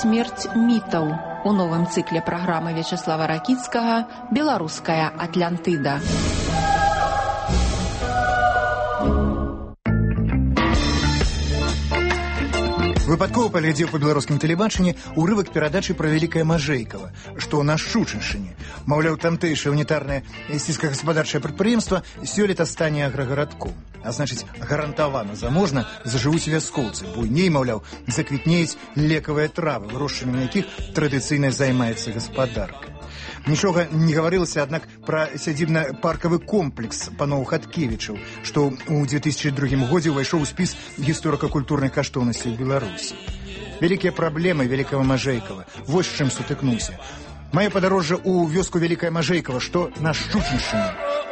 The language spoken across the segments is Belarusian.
смерць мітаў у новым цыкле праграмы Вячеслава Ракіцкага «Беларуская Атлантыда». Выпадкова паглядзеў па беларускім тэлебачанні урывак перадачы пра Вялікае Мажэйкава, што на Шчучыншчыне. Маўляў, тамтэйшае унітарнае сельскагаспадарчае прадпрыемства сёлета стане аграгарадком. А значыць, гарантавана заможна зажывуць вяскоўцы. Буйней, маўляў, заквітнеюць лекавыя травы, вырошчваннем якіх традыцыйна займаецца гаспадарка. Нічога не гаварылася, аднак, пра сядзібна-паркавы комплекс паноў Хаткевічаў, што ў 2002 годзе ўвайшоў у спіс гісторыка-культурных каштоўнасцей Беларусі. Вялікія праблемы Вялікага Мажэйкава. Вось з чым сутыкнуўся. Маё падарожжа ў вёску Вялікае Мажэйкава, што на Шчучыншчыне.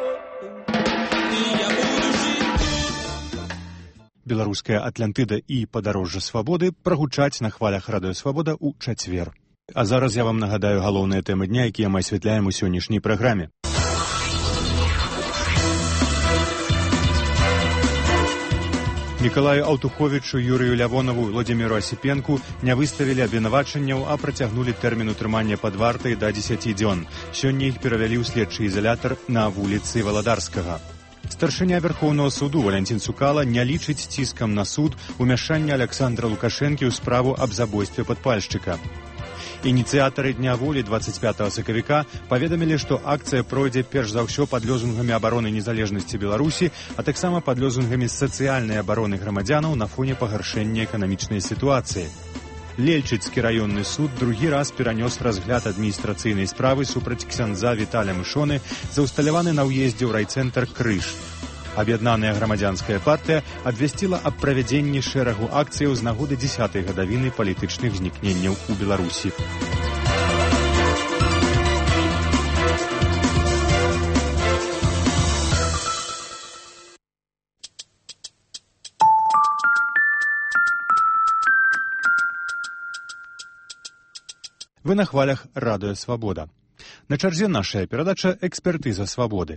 Беларуская Атлантыда і падарожжа свабоды прагучаць на хвалях радыё Свабода ў чацвер. А зараз я вам нагадаю галоўныя тэмы дня, якія мы асвятляем у сённяшняй праграме. Мікалаю Аўтуховічу, Юрыю Лявонову, Владзіміру Асіпенку не выставілі абвінавачанняў, а працягнулі тэрмін утрымання пад вартай да 10 дзён. Сёння іх перавялі ў следчы ізалятар на вуліцы Валадарскага. Старшыня Верхоўнага суду Валянцін Цукала не лічыць ціскам на суд умяшання Аляксандра Лукашэнкі ў справу аб забойстве падпальшчыка. Ініцыятары Дня волі 25 сакавіка паведамілі, што акцыя пройдзе перш за ўсё пад лозунгамі абароны незалежнасці Беларусі, а таксама пад лозунгамі сацыяльнай абароны грамадзянаў на фоне пагаршэння эканамічнай сітуацыі. Лельчыцкі раённы суд другі раз перанёс разгляд адміністрацыйнай справы супраць ксяндза Віталя Мышоны за ўсталяваны на ўездзе ў райцэнтр Крыж. Аб'яднаная грамадзянская партыя абвясціла аб правядзенні шэрагу акцыяў з нагоды 10-й гадавіны палітычных знікненняў у Беларусі. Вы на хвалях радыё Свабода. На чарзе нашая перадача «Экспертыза свабоды».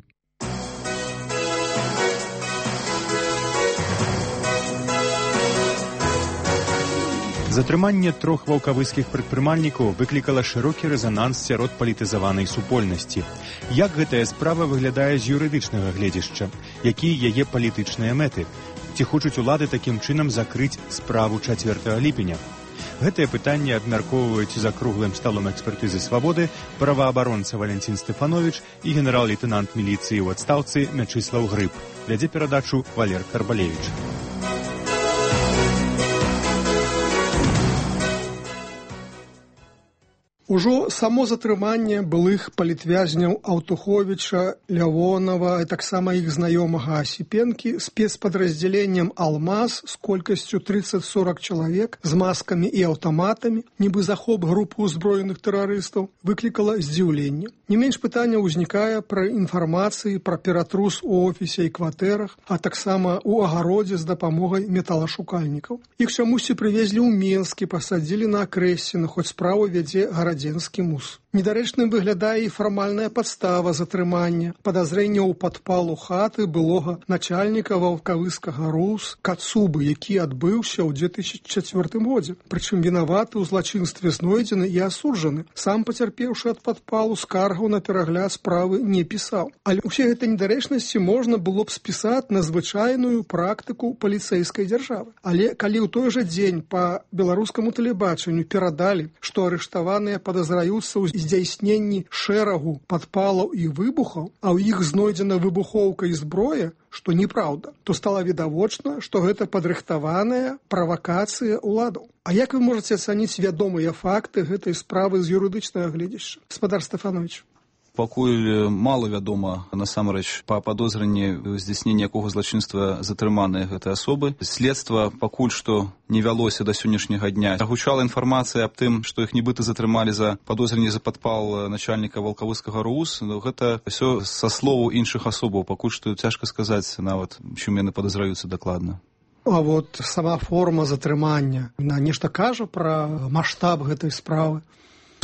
Затрыманне 3 ваўкавыскіх прадпрымальнікаў выклікала шырокі рэзананс сярод палітызаванай супольнасці. Як гэтая справа выглядае з юрыдычнага гледзяшча? Якія яе палітычныя мэты? Ці хочуць улады такім чынам закрыць справу 4 ліпеня? Гэтыя пытанні абмяркоўваюць за круглым сталом экспертызы свабоды праваабаронца Валянцін Стэфановіч і генерал-лейтэнант міліцыі ў адстаўцы Мячыслаў Грыб. Вядзе перадачу Валер Карбалевіч. Ужо само затрыманне былых палітвязняў Аўтуховіча, Лявонова і таксама іх знаёмага Асіпенкі спецпадраздзяленнем «Алмаз» з колькасцю 30-40 чалавек з маскамі і аўтаматамі, нібы захоп групы ўзброеных тэрарыстаў, выклікала здзіўленне. Не менш пытання ўзнікае пра інфармацыі пра ператрус у офісе і кватэрах, а таксама ў агародзе з дапамогай металашукальнікаў. Іх чамусьці прывезлі ў Менскі, пасадзілі на Акрэсціна, хоць справу вядзе Гарадзенскі мус. Недарэчным выглядае і фармальная падстава затрымання, падазрэння ў падпалу хаты былога начальніка ваўкавыскага РУС Кацубы, які адбыўся ў 2004 годзе. Прычым вінаваты ў злачынстве знойдзены і асуджаны. Сам пацярпеўшы ад падпалу скаргу на перагляд справы не пісаў. Але ўсе гэтыя недарэчнасці можна было б спісаць на звычайную практыку паліцэйскай дзяржавы. Але калі ў той жа дзень па беларускаму тэлебачанню перадалі, што арыштаваныя падазраюцца ў здзяйсненні шэрагу падпалаў і выбухаў, а ў іх знойдзена выбухоўка і зброя, што неправда, то стала відавочна, што гэта падрыхтаваная правакацыя ўладаў. А як вы можаце ацаніць вядомыя факты гэтай справы з юрыдычнага гледзяшча? Гаспадар Стэфановіч. Пакуль мала вядома, насамрэч, па падозрэнні здзяйснення якога злачынства затрыманыя гэтыя асобы. Следства пакуль што не вялося да сённяшняга дня. Агучала інфармацыя аб тым, што іх нібыта затрымалі за падозрэнне за падпал начальніка ваўкавыскага РУС. Гэта ўсё са словаў іншых асобаў. Пакуль што цяжка сказаць нават, чым яны падазраюцца дакладна. А вот сама форма затрымання, нешта кажа пра маштаб гэтай справы?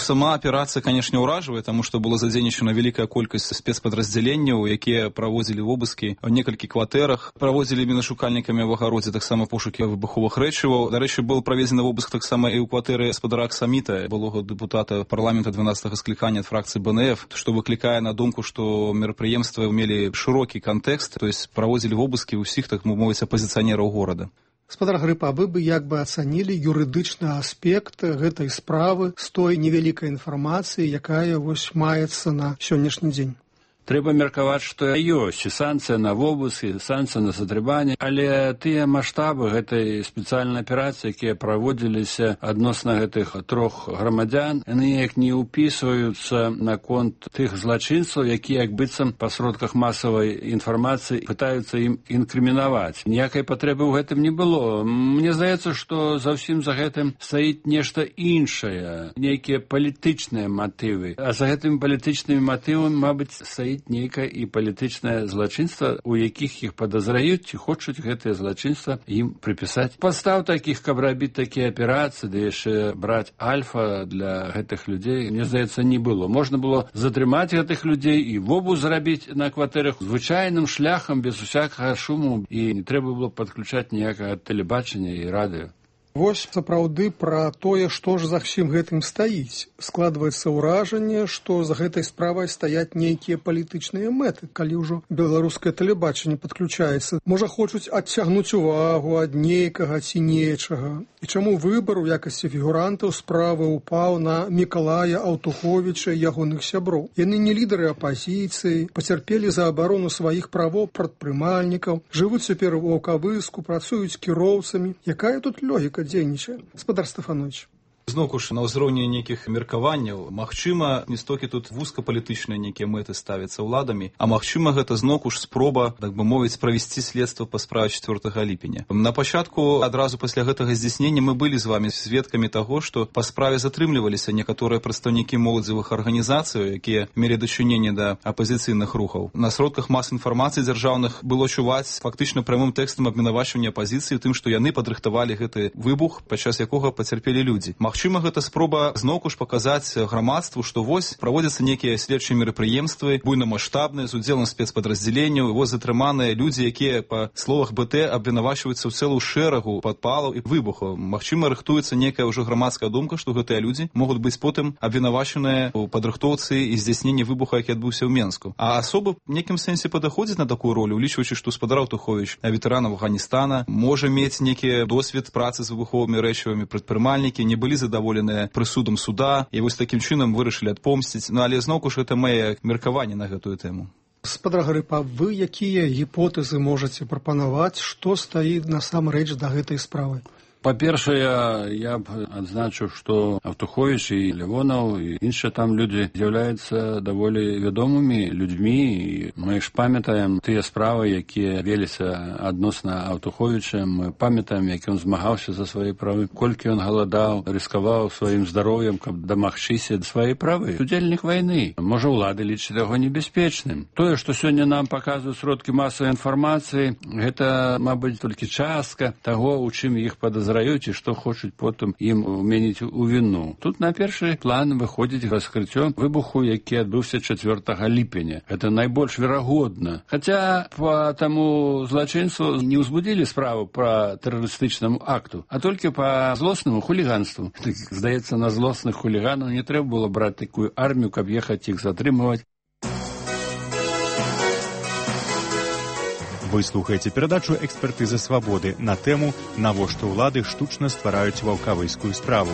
Сама аперацыя, канешне, ўражвае, таму што была задзейнічана вялікая колькасць спецпадраздзяленняў, якія праводзілі вобыскі ў некалькі кватэрах, праводзілі мінашукальнікамі ў агародзе таксама пошукі выбуховых рэчываў. Дарэчы, был праведзены вобыск таксама і ў кватэры гаспадара Аксаміта, былога дэпутата парламента 12-го склікання ад фракцыі БНФ, што выклікае на думку, што мерапрыемствы мелі шырокі кантэкст, то есть праводзілі вобыскі ўсіх, так мовіць, апазіцыянераў горада. Гаспадар Грыпа, вы бы як бы ацанілі юрыдычны аспект гэтай справы з той невялікай інфармацыі, якая вось маецца на сённяшні дзень? Трэба меркаваць, што ёсць і санкцыя на вобыск, і санкцыя на затрыманне, але тыя маштабы гэтай спецыяльнай аперацыі, якія праводзіліся адносна гэтых трох грамадзян, яны як не ўпісваюцца наконт тых злачынцаў, якія як быццам па сродках масавай інфармацыі пытаюцца ім інкрымінаваць. Ніякай патрэбы ў гэтым не было. Мне здаецца, што за ўсім за гэтым стаіць нешта іншае, нейкія палітычныя матывы. А за гэтымі палітычнымі матывамі, мабыць, стаіць нейкае і палітычнае злачынства, у якіх іх падазраюць ці хочуць гэтае злачынства ім прыпісаць. Падстаў такіх, каб рабіць такія аперацыі, ды яшчэ браць альфа для гэтых людзей, мне здаецца, не было. Можна было затрымаць гэтых людзей і вобыск зрабіць на кватэрах звычайным шляхам, без усякага шуму, і не трэба было падключаць ніякага тэлебачання і радыё. Вось сапраўды пра тое, што ж за ўсім гэтым стаіць. Складваецца ўражанне, што за гэтай справай стаяць нейкія палітычныя мэты, калі ўжо беларускае тэлебачанне падключаецца. Можа, хочуць адцягнуць увагу ад нейкага ці нечага. І чаму выбар у якасці фігурантаў справы ўпаў на Мікалая Аўтуховіча і ягоных сяброў? Яны не лідары апазіцыі, пацярпелі за абарону сваіх правоў прадпрымальнікаў, жывуць цяпер у Ваўкавыску, працуюць кіроўцамі. Якая тут логіка дзейнічае? Гаспадар Стефанович. Зноўку ж, на ўзроўні нейкіх меркаванняў, магчыма, не столькі тут вузкапалітычныя нейкія мэты ставяцца ўладамі, а магчыма, гэта зноўку ж спроба, так бы мовіць, правесці следства па справе 4 ліпеня. На пачатку, адразу пасля гэтага здзяйснення, мы былі з вамі сведкамі таго, што па справе затрымліваліся некаторыя прадстаўнікі моладзевых арганізацый, якія мелі дачыненне да апазіцыйных рухаў. На сродках мас-інфармацыі дзяржаўных было чуваць фактычна прамым тэкстам абвінавачвання апазіцыі тым, што яны падрыхтавалі гэты выбух, падчас якога пацярпелі людзі. Магчыма, гэта спроба зноўку ж паказаць грамадству, што вось праводзяцца нейкія следчыя мерапрыемствы, буйнамаштабныя, з удзелам спецпадраздзяленняў, і вось затрыманыя людзі, якія, па словах БТ, абвінавачваюцца ў цэлую шэрагу падпалаў і выбухаў. Магчыма, рыхтуецца нейкая ўжо грамадская думка, што гэтыя людзі могуць быць потым абвінавачаныя ў падрыхтоўцы і здзяйсненні выбуха, які адбыўся ў Менску. А асоба в нейкім сэнсе падыходзіць на такую ролю, улічваючы, што гаспадар Аўтуховіч, ветэран Афганістана, можа мець нейкі досвед працы з выбуховымі рэчывамі, прадпрымальнікі не былі задаволеныя прысудам суда і вось такім чынам вырашылі адпомсціць. Ну, але зноўку ж гэта мае меркаванне на гэтую тэму. Гаспадар Грыпа, вы якія гіпотэзы можаце прапанаваць, што стаіць насамрэч да гэтай справы? Па-першае, я б адзначыў, што Аўтуховіч і Лявонаў і іншыя там людзі з'яўляюцца даволі вядомымі людзьмі, і мы ж памятаем тыя справы, якія веліся адносна Аўтуховіча. Мы памятаем, як ён змагаўся за свае правы, колькі ён галадаў, рыскаваў сваім здароўем, каб дамагчыся свае правы. Удзельнік вайны. Можа, улады лічаць яго небяспечным. Тое, што сёння нам паказваюць сродкі масавай інфармацыі, гэта, мабыць, толькі частка таго, у чым іх падазраюць і што хочуць потым ім уменіць у віну. Тут на першы план выходзіць раскрыццё выбуху, які адбыўся 4 ліпеня. Гэта найбольш верагодна. Хаця па таму злачынцу не ўзбудзілі справу па тэрарыстычнаму акту, а толькі па злоснаму хуліганству. Здаецца, на злосных хуліганаў не трэба было браць такую армію, каб ехаць іх затрымаваць. Вы слухаеце перадачу «Экспертыза свабоды» на тэму «Навошта ўлады штучна ствараюць ваўкавыскую справу».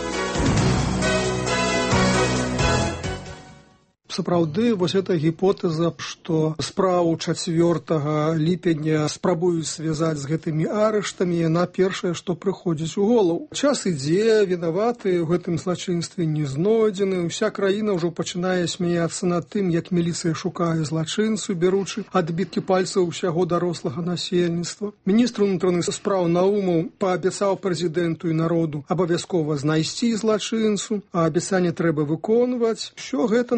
Сапраўды, вось эта гіпотэза, што справу 4 ліпеня спрабуюць звязаць з гэтымі арыштамі, яна першая, што прыходзіць у голову. Час ідзе, вінаваты ў гэтым злачынстве не знойдзены, уся краіна ўжо пачынае смяяцца над тым, як міліцыя шукае злачынцу, беручы адбіткі пальцаў усяго дарослага насельніцтва. Міністр унутраных спраў Наумаў паабяцаў прэзідэнту і народу абавязкова знайсці злачынцу, а абяцанне трэба выконваць. Усё гэта нагадвае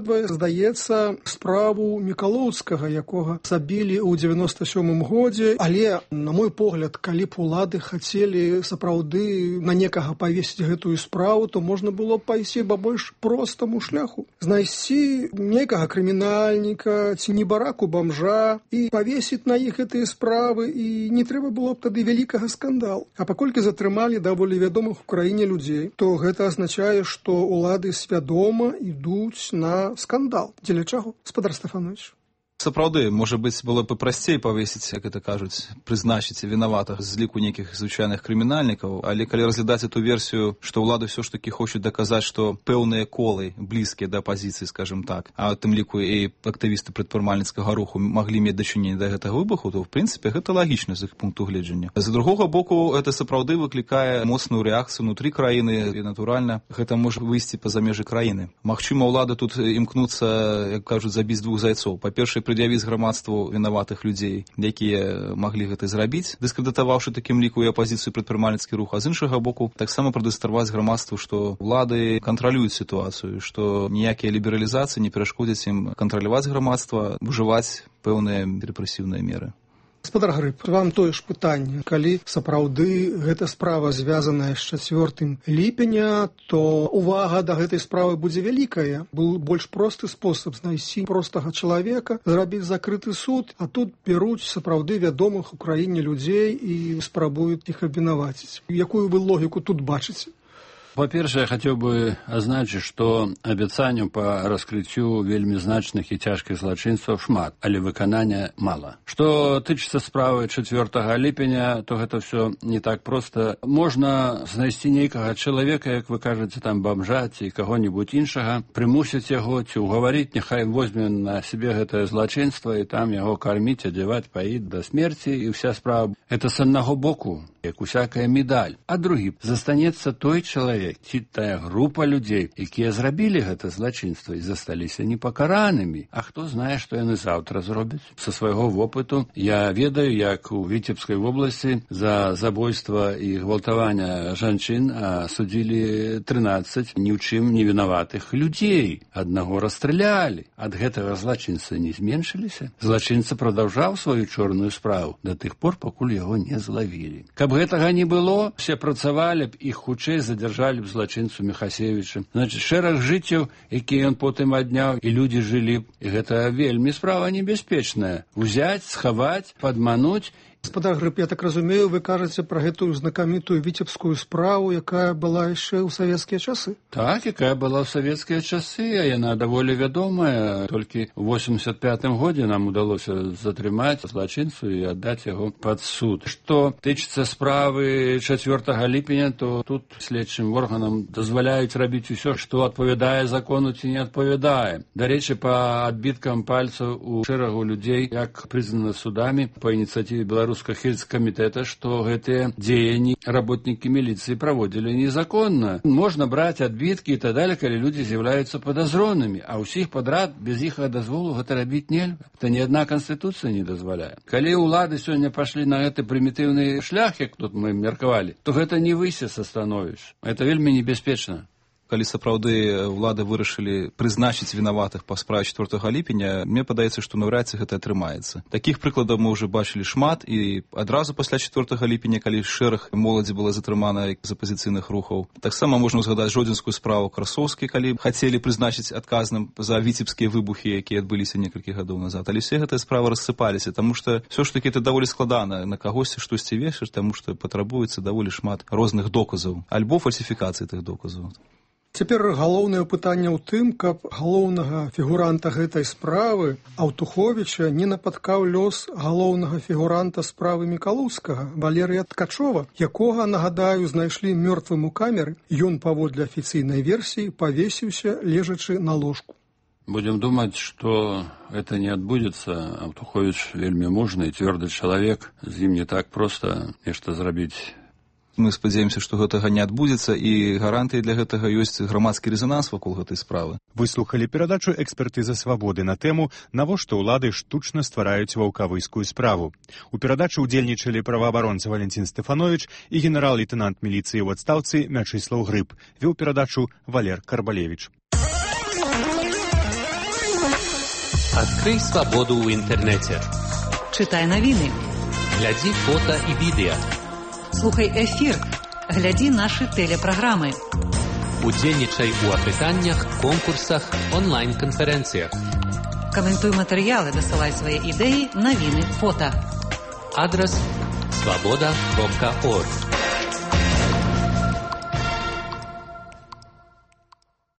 нагадвае, здаецца, справу Мікалоўскага, якога забілі ў 97 годзе. Але, на мой погляд, калі б улады хацелі сапраўды на некага павесіць гэтую справу, то можна было пайсці па больш простаму шляху. Знайсці некага крымінальніка ці небараку бомжа і павесіць на іх гэтыя справы, і не трэба было б тады вялікага скандалу. А паколькі затрымалі даволі вядомых у краіне людзей, то гэта азначае, што улады свядома ідуць на скандал. Дзеля чаго, гаспадар Стефанович? Сапраўды, можа быць, было б прасцей павесіць, як это кажуць, прызначыць вінаватых з ліку нейкіх звычайных крымінальнікаў, але калі разглядаць эту версію, што ўлады ўсё ж такі хочуць даказаць, што пэўныя колы блізкія да апазіцыі, скажем так, а тым ліку і актывісты прадпрымальніцкага руху маглі мець дачыненне да гэтага выбуху, то, в прынцыпе, гэта лагічна з іх пункту гледжання. З другога боку, гэта сапраўды выклікае моцную рэакцыю ўнутры краіны, і, натуральна, гэта можа выйсці па-за межы краіны. Магчыма, ўлады тут імкнуцца, як кажуць, забіць двух зайцоў. Па-першае, пред'явіць грамадству вінаватых людзей, якія маглі гэта зрабіць, дыскрэдытаваўшы такім ліку і апазіцыю прадпрымальніцкі рух, а з іншага боку таксама прадэманстраваць грамадству, што ўлады кантралююць сітуацыю, што ніякія лібералізацыі не перашкодзяць ім кантраляваць грамадства, ужываць пэўныя рэпрэсіўныя меры. Гаспадар Грыб, вам тое ж пытанне. Калі сапраўды гэта справа звязаная з 4 ліпеня, то увага да гэтай справы будзе вялікая. Был больш просты спосаб знайсці простага чалавека, зрабіць закрыты суд, а тут беруць сапраўды вядомых у краіне людзей і спрабуюць іх абвінаваціць. Якую вы логіку тут бачыце? По-першае, я хацеў бы азначыць, што абяцанняў па раскрыццю вельмі значных і цяжкіх злачынстваў шмат, але выканання мала. Што тычыцца справы 4 ліпеня, то гэта ўсё не так проста. Можна знайсці нейкага чалавека, як вы кажаце, там бомжа ці каго-небудзь іншага, прымусіць яго ці ўгаварыць, няхай возьме на сябе гэтае злачынства і там яго карміць, адзяваць, паіць да смерці, і ўся справа. Гэта з аднаго боку, як усякая медаль. А другі, застанецца той чалавек, ці тая група людзей, якія зрабілі гэта злачынства і засталіся непакаранымі. А хто знае, што яны заўтра зробяць? Са свайго вопыту я ведаю, як у Віцебскай вобласці за забойства і гвалтавання жанчын судзілі 13 ні ў чым не вінаватых людзей. Аднаго расстралялі. Ад гэтага злачынца не зменшыліся. Злачынца прадаўжаў сваю чорную справу да тых пор, пакуль яго не злавілі. Каб гэтага не было, все працавалі б, іх хутчэй задзяржалі б злачынцу Міхасевіча. Значыць, шэраг жыццяў, якія ён потым адняў, і людзі жылі б. І гэта вельмі справа небяспечная. Узяць, схаваць, падмануць. Гаспадар Грыб, я так разумею, вы кажаце пра гэтую знакамітую віцебскую справу, якая была яшчэ ў савецкія часы? Так, якая была ў савецкія часы, а яна даволі вядомая. Толькі ў 85-м годзе нам удалося затрымаць злачынцу і аддаць яго пад суд. Што тычыцца справы 4 ліпеня, то тут следчым органам дазваляюць рабіць усё, што адпавядае закону ці не адпавядае. Дарэчы, па адбіткам пальцаў у шэрагу людзей, як прызнана судамі па ініцыятыве Беларускага хельскамітэта, што гэтыя дзеянні работнікі міліцыі праводзілі незаконна. Можна браць адбіткі і так далее, калі людзі з'яўляюцца падазронымі, а ўсіх падрад без іх дазволу гэта рабіць нельга. Гэта ні адна канстытуцыя не дазваляе. Калі ўлады сёння пашлі на гэты прымітыўны шлях, як тут мы меркавалі, то гэта не выйсце са становішча. Гэта вельмі небяспечна. Калі сапраўды ўлады вырашылі прызначыць вінаватых па справе 4 ліпеня, мне падаецца, што наўрад ці гэта атрымаецца. Такіх прыкладаў мы ўжо бачылі шмат, і адразу пасля 4 ліпеня, калі шэраг моладзі была затрымана з апазіцыйных рухаў. Таксама можна ўзгадаць жодзінскую справу Красоўскай, калі хацелі прызначыць адказным за віцебскія выбухі, якія адбыліся некалькі гадоў назад. Але все гэтыя справы рассыпаліся, таму што ўсё ж такі это даволі складана на кагосьці штосьці вешаць, таму што патрабуецца даволі шмат розных доказаў, альбо фальсіфікацыі тых доказаў. Цяпер галоўнае пытанне ў тым, каб галоўнага фігуранта гэтай справы, Аўтуховіча, не напаткаў лёс галоўнага фігуранта справы Мікалоўскага, Валерыя Ткачова, якога, нагадаю, знайшлі мёртвым у камеры. Ён, паводле афіцыйнай версіі, павесіўся, лежачы на ложку. Будем думаць, што гэта не адбудзецца. Аўтуховіч вельмі мужны і цвёрды чалавек. З ім не так проста нешта зрабіць. Мы спадзяемся, што гэтага не адбудзецца, і гарантыяй для гэтага ёсць грамадскі рэзананс вакол гэтай справы. Вы слухалі перадачу «Экспертыза свабоды» на тэму «Навошта ўлады штучна ствараюць ваўкавыскую справу». У перадачы ўдзельнічалі праваабаронца Валентин Стефанович і генерал-лейтенант міліцыі ў адстаўцы Мячыслаў Грыб. Вёў перадачу Валер Карбалевіч. Адкрый свабоду ў інтэрнэце. Чытай навіны. Глядзі фота і відэа. Слухай эфір. Глядзі нашы тэлепраграмы. Удзельнічай у апытаннях, конкурсах, онлайн-канферэнцыях. Каментуй матэрыялы, дасылай свае ідэі, навіны, фота. Адрас свабода.орг.